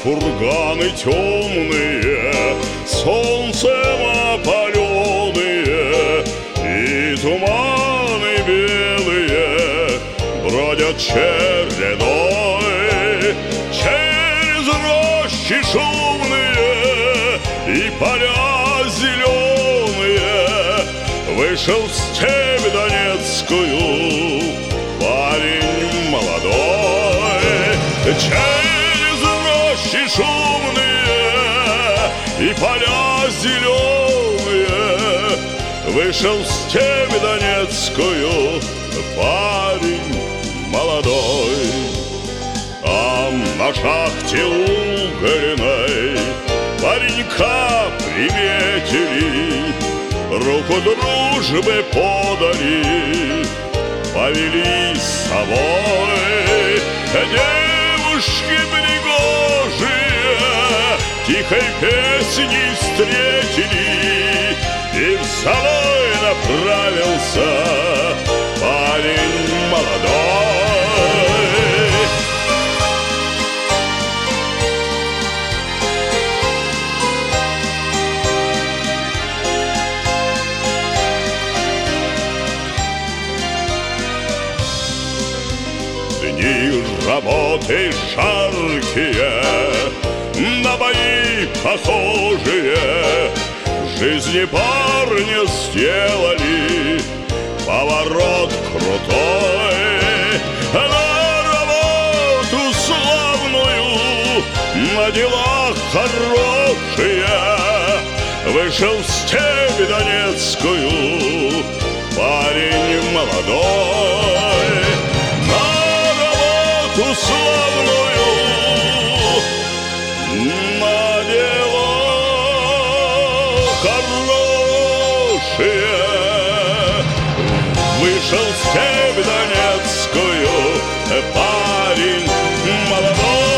курганы темные, солнцем опаленные, и туманы белые бродят чередой через рощи шумные и поля зеленые. Вышел в степь донецкую парень молодой, через рощи шумные и поля зеленые. Вышел в степь донецкую парень молодой. Там на шахте угольной паренька приметили, руку дружбы подали, повели с собой. Девушки пригожие тихой песней встретили, и в собой направился парень молодой. Дни работы жаркие, на бои похожие, в жизни парня сделали поворот крутой. На работу славную, на дела хорошие вышел в степь донецкую парень молодой. Славную на дела хорошие вышел в степь донецкую парень молодой.